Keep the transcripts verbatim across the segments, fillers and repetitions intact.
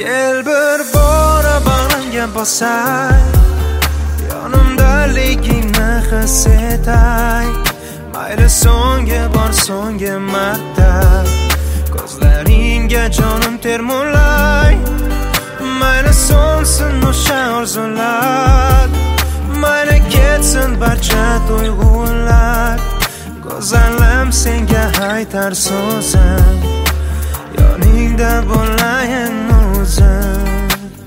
Kel bir bora bag'rimga bosay, yonimdaligingni his etay. Mayli so'nggi bor so'nggi marta ko'zlaringga jonim termulay. Mayli so'nsin o'sha orzular, mayli ketsin barcha tuyg'ular. Go'zalim senga aytar so'zim, yoningda bo'layin o'zim.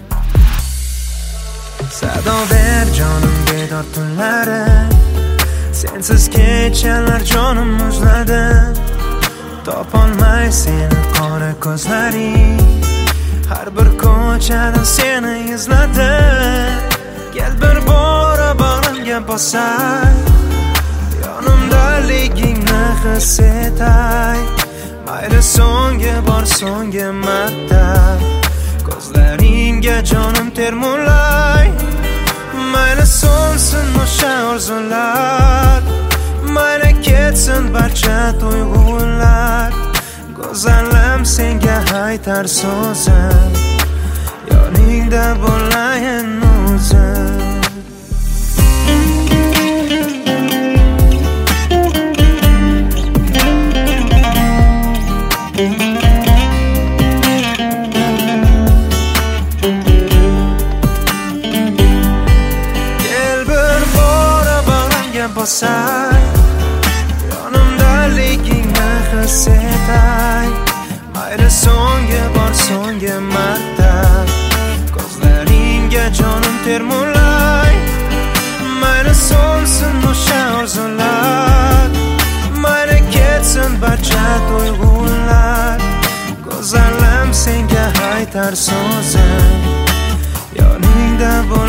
Sado ber jonim bedor tunlari, sensiz kechalar jonim muzladi. Topolmay seni qora ko'zlaring, har bir ko'chada seni izladi. Kel bir bora bag'rimga bosay, yonimdaligingni his etay. Mayli so'nggi bor so'nggi marta ko'zlaringga jonim termulay. Mayli so'nsin o'sha orzular, mayli ketsin barcha tuyg'ular. Go'zalim senga aytar so'zim, yoningda bo'layin o'zim. Bosay, yonimdaligingni his etay. Mayli so'nggi bor so'nggi marta ko'zlaringga jonim termulay. Mayli so'nsin o'sha orzular, mayli ketsin barcha tuyg'ular. Go'zalim senga aytar so'zim, yoningda bo'layin.